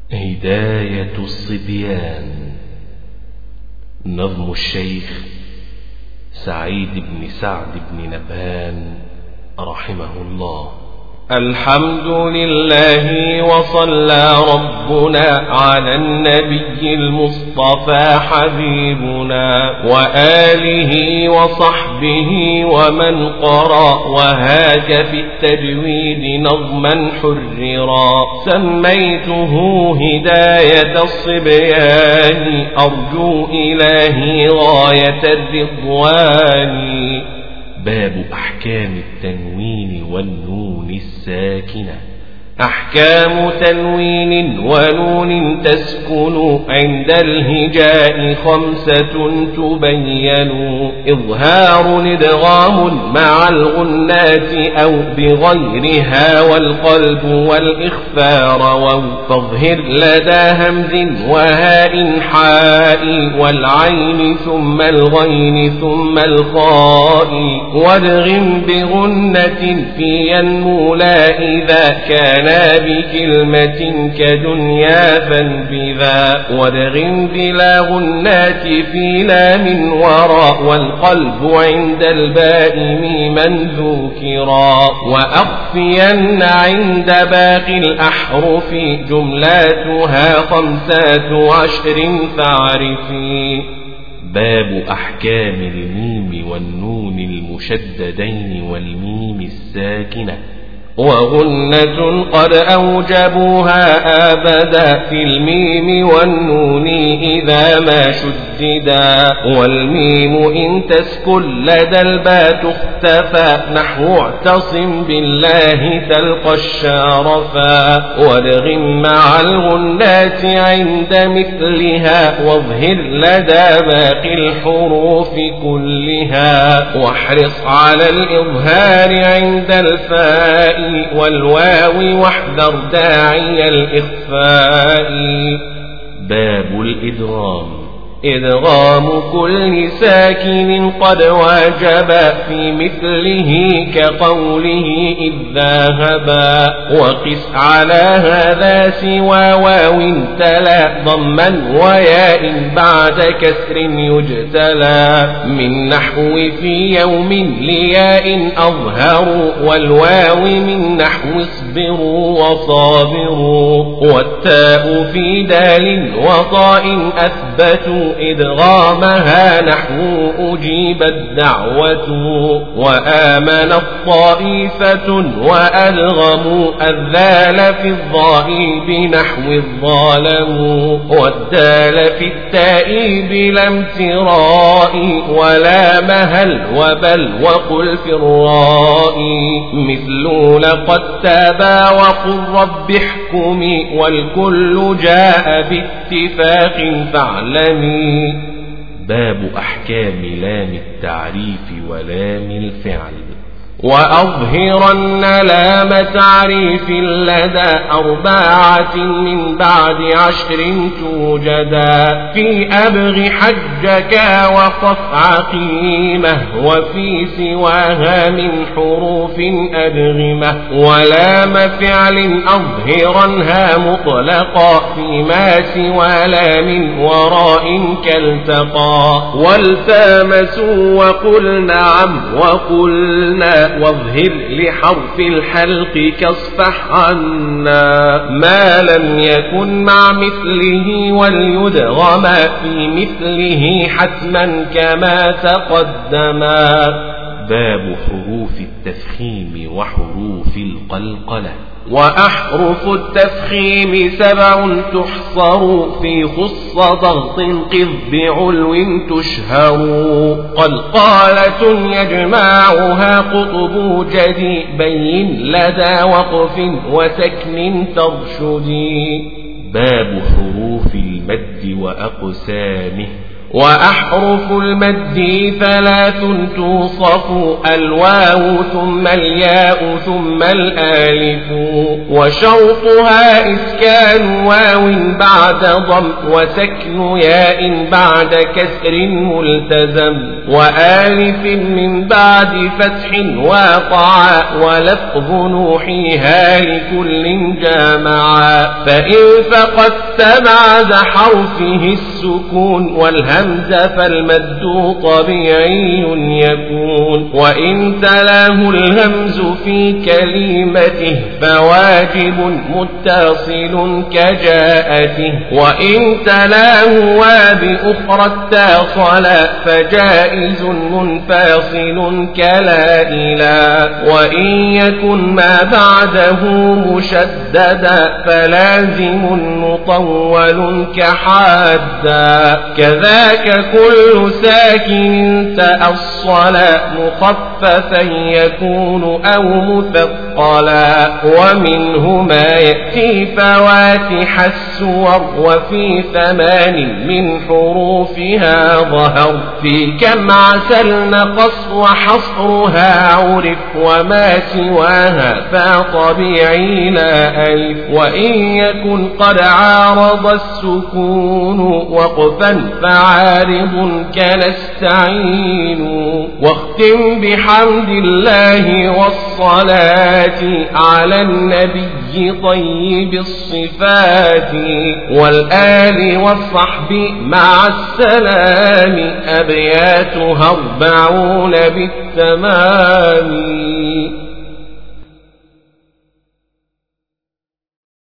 هداية الصبيان. نظم الشيخ سعيد بن سعد بن نبهان رحمه الله. الحمد لله وصلى ربنا على النبي المصطفى حبيبنا وآله وصحبه ومن قرأ وهاك في التجويد نظما حررا. سميته هداية الصبيان أرجو إلهي غاية الرضوان. باب أحكام التنوين والنون الساكنة. أحكام تنوين ونون تسكن عند الهجاء 5 تبين. إظهار إدغام مع الغنات أو بغيرها والقلب والإخفار واو. فاظهر لدى همز وهاء حاء والعين ثم الغين ثم الخاء. وادغم بغنة في ينمو لا إذا كان بكلمة كدنيا فانبذا. وادغم بلا غنات في لام وراء والقلب عند الباء ميما ذكرا. وأخفين عند باقي الأحرف جملاتها 15 فاعرفي. باب أحكام الميم والنون المشددين والميم الساكنة. وغنة قد أوجبوها أبدا في الميم والنون إذا ما شددا. والميم إن تسكن لدى الباء تختفى نحو اعتصم بالله تلقى الشارفا. وادغم مع الغنات عند مثلها واظهر لدى باقي الحروف كلها. واحرص على الإظهار عند الفاء والواو واحذر داعي الإخفاء. باب الإدغام. إدغام كل ساكن قد واجب في مثله كقوله إذ ذهبا. وقس على هذا سوى واو تلا ضما وياء بعد كسر يجتلى. من نحو في يوم لياء أظهر والواو من نحو اصبروا وصابروا. والتاء في دال وطاء أثبتوا إدغامها نحو أجيب الدعوة. وآمن الطائفة وألغموا الذال في الضاء بنحو الظالم. والدال في التاء بلا امتراء ولا مهل وبل وقل في الراء. مثل لقد تابا وقل رب احكمي والكل جاء باتفاق فاعلمي. باب أحكام لام التعريف ولام الفعل. وأظهرن لام تعريف لدى 4 من بعد 10 توجدا. في أبغ حجك وقف عقيمة وفي سواها من حروف أدغمة. ولام فعل أظهرنها مطلقا فيما سوى لام وراء كالتقى. والتامسوا وقل نعم وقلنا واظهر لحرف الحلق كاصفح عنا. ما لم يكن مع مثله وليدغم في مثله حتما كما تقدما. باب حروف التفخيم وحروف القلقلة. وأحرف التفخيم 7 تحصر في خص ضغط قذ بعلو تشهر. قلقالة يجمعها قطب جدي بين لدى وقف وسكن ترشدي. باب حروف المد وأقسامه. وأحرف المد 3 توصف الواو ثم الياء ثم الآلف وشرطها إسكان واو بعد ضم وسكن ياء بعد كسر ملتزم وآلف من بعد فتح واقعا ولفظ نوحيها لكل جامعا فإن فقدت بعد حرفه السكون والهمز فالمد طبيعي يكون وإن تلاه الهمز في كلمته فواجب متصل كجاءته وإن تلاه وبأخرى اتصل فجائز منفصل كلا إلى وإن يكن ما بعده مشددا فلازم مطول كحادا كذاك كل ساكن تأصل مخففا يكون أو مثقلا ومنه ما يأتي فواتح السور وفي 8 من حروفها ظهر في كم عسل نقص وحصرها عرف وما سواها فطبيعي لا ألف وإن يكن قد عارض السكون وقفا فعارض كنستعين واختم بحمد الله والصلاة على النبي طيب الصفات والآل والصحب مع السلام أبياتها 40 بالتمام